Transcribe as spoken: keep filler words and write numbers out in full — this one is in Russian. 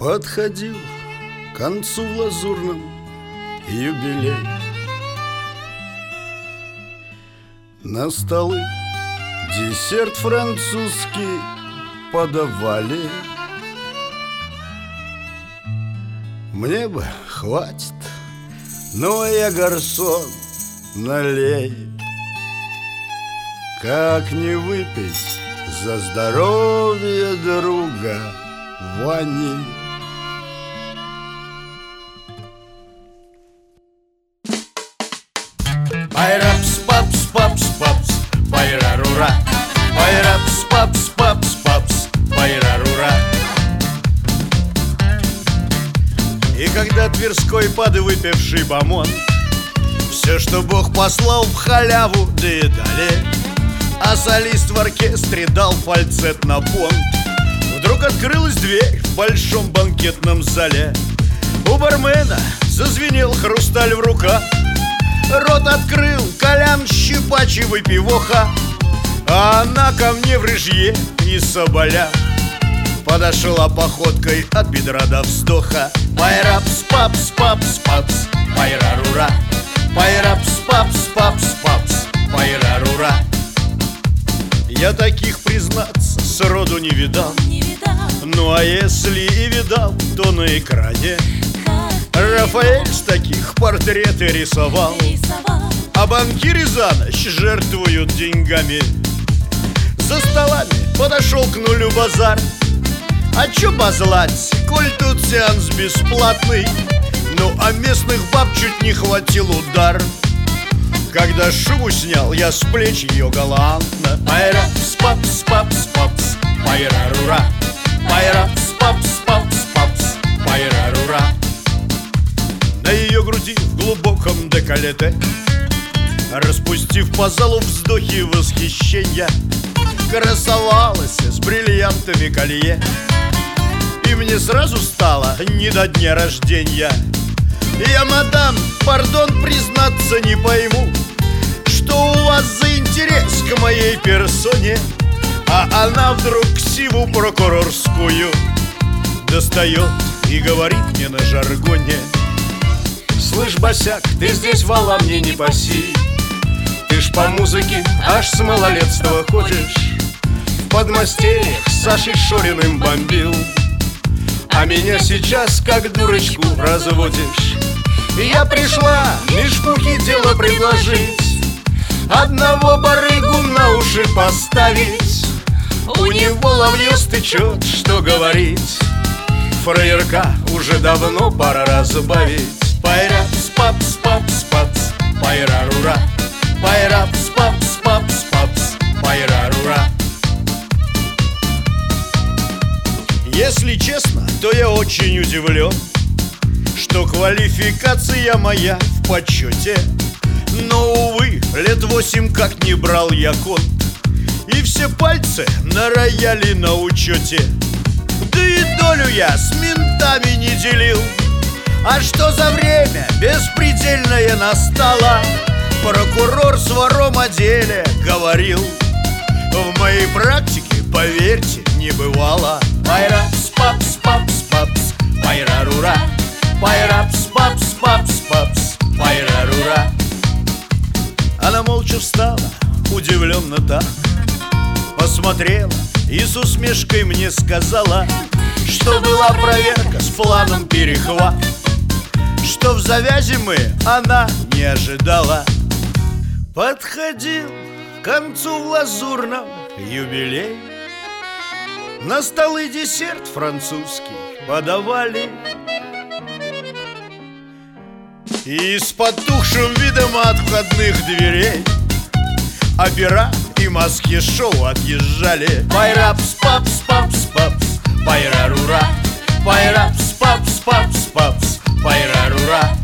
Подходил к концу в лазурном юбилей. На столы десерт французский подавали. Мне бы хватит, но я гарсон, налей. Как не выпить за здоровье друга Вани? Пайрапс, папс, папс, папс, пайрарура. Пайрапс, папс, папс, папс, пайрарура. И когда Тверской подвыпивший бомон все, что Бог послал, в халяву доедали, а солист в оркестре дал фальцет на понт, вдруг открылась дверь в большом банкетном зале. У бармена зазвенел хрусталь в руках, рот открыл Колян щипачий выпивоха, а она ко мне в рыжье и соболях подошла походкой от бедра до вздоха. Пайрапс, папс, папс, папс, пайрарура. Пайрапс, папс, папс, папс, пайрарура. Я таких, признаться, сроду не видал, не видал. Ну а если и видал, то на экране Рафаэль с таких портреты рисовал, Рисовал. а банкиры за ночь жертвуют деньгами. За столами подошел к нулю базар. А чё базлать, коль тут сеанс бесплатный? Ну а местных баб чуть не хватил удар, когда шубу снял я с плеч ее галантно. Пайрапс, папс, папс, папс, пайрарура. Пайрапс, папс, папс, папс, пайрарура. На ее груди в глубоком деколете, распустив по залу вздохи восхищения, красовалась с бриллиантами колье. И мне сразу стало не до дня рождения. Я, мадам, пардон, признаться не пойму, что у вас за интерес к моей персоне. А она вдруг ксиву прокурорскую достает и говорит мне на жаргоне: слышь, босяк, ты здесь вала мне не паси. Ты ж по музыке аж с малолетства ходишь, в подмастерьях с Сашей Шориным бомбил, а меня сейчас как дурочку разводишь. Я пришла меж пухи дело предложить, одного барыгу на уши поставить. У него ловнёс течет, что говорить, фраерка уже давно пора разбавить. Пайрапс, папс, папс, папс, пайрарура. Пайрапс, папс, папс, папс, пайрарура. Если честно, то я очень удивлен, что квалификация моя в почете. Но, увы, лет восемь как не брал я конт, и все пальцы на рояле на учете. Да и долю я с ментами не делил. А что за время беспредельное настало, прокурор с вором о деле говорил. В моей практике, поверьте, не бывало. Пайрапс, папс, папс, папс, пайрарура. Пайрапс, папс, папс, папс, пайрарура. Она молча встала, удивленно так посмотрела и с усмешкой мне сказала, что была проверка с планом перехват, что в завязи мы она не ожидала. Подходил к концу в лазурном юбилей. На столы десерт французский подавали, и с потухшим видом от входных дверей опера и маски шоу отъезжали. Пайрапс, папс, папс, папс, пайрарура. Пайрапс, папс, папс, папс, пайрарура.